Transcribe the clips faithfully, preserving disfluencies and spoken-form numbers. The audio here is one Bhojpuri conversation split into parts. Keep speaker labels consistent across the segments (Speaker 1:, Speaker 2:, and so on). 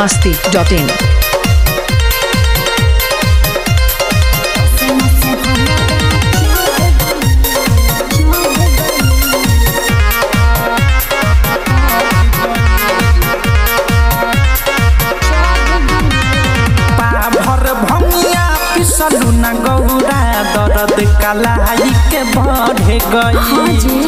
Speaker 1: masti dot in.
Speaker 2: सलूना गौरा दर्द कलाई के बढ़े गई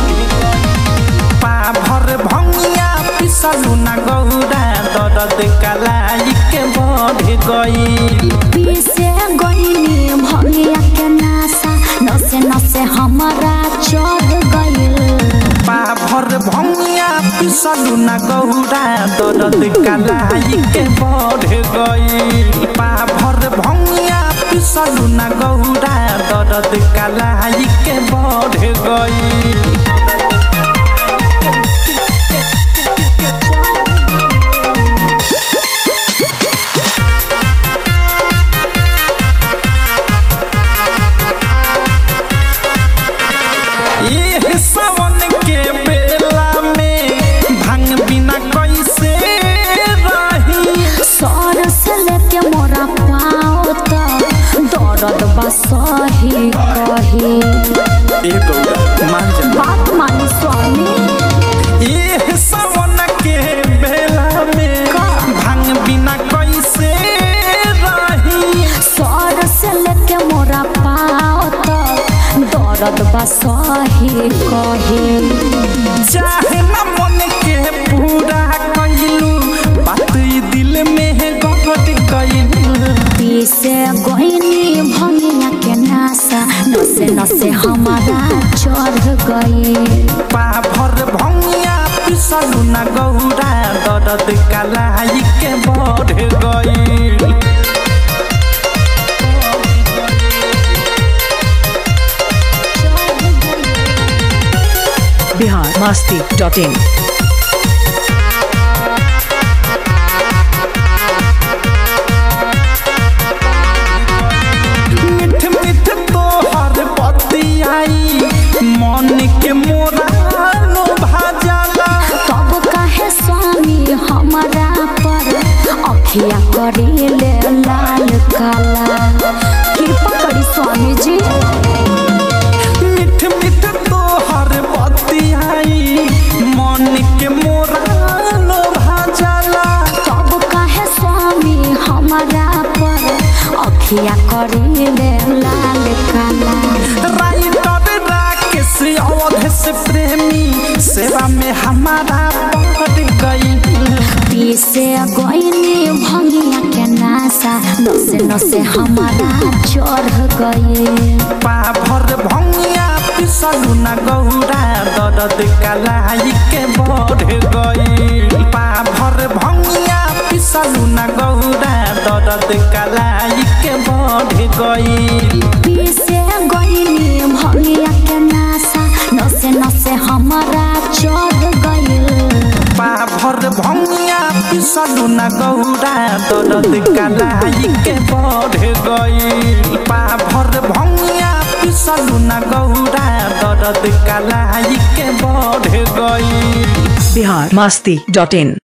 Speaker 2: पाभर भंगिया पिसलूना गौरा दर्द कलाई के बढ़े गई
Speaker 3: पीसे गईनी भंगिया के नासा नसे नसे हमारा चढ़ गइल
Speaker 2: पाभर भंगिया पिसलूना गौरा दर्द कलाई के बढ़े गई पाभर भंगिया पिसलूना गौरा दर्द कलाई के बढ़ गई ये सावन के बेला में भांग बिना कैसे रही
Speaker 3: सर से लेके मोरा पाओ दर्द बसही कही बात मानी स्वामी
Speaker 2: ये सावन के बेला में भांग बिना कैसे रही
Speaker 3: सर से लेके मोरा पाओ दर्द बसही कही
Speaker 2: चाहे ना मन के पूरा कइलू बात दिल में गगट गइलू
Speaker 3: पीसे गईनी भंगिया के नासा नसे नसे हमारा चढ़ गई
Speaker 2: पाभर भंगिया पिसलूना गौरा दर्द कलाई के बढ़ गई
Speaker 1: Bihar masti dot in.
Speaker 2: मन के मोरा लो भाजला
Speaker 3: तब काहे स्वामी हमारा पर अखिया करीले लाल काला कृपा करी स्वामी जी
Speaker 2: मिठ मिठ तोहर बतियाई मन के मोरा लो भाजला
Speaker 3: तब काहे स्वामी हमारा पर अखिया करीले लाल काला
Speaker 2: अवध से प्रेमी सेवा में हमारा बढ़ गई
Speaker 3: पीसे गईनी भंगिया के नासा नसे नसे हमारा चढ़ गई
Speaker 2: पाभर भंगिया पिसलूना गौरा दर्द कलाई के बढ़ गई पाभर भंगिया पिसलूना गौरा दर्द कलाई के बढ़ गई
Speaker 3: पीसे गईनी भंगिया के नासा नसे नसे हमारा चढ़ गइल
Speaker 2: पाभर भंगिया पिसलूना गौरा दर्द कलाई के बढ़ गई पाभर भंगिया पिसलूना गौरा दर्द कलाई के बढ़ गई
Speaker 1: Bihar masti dot in.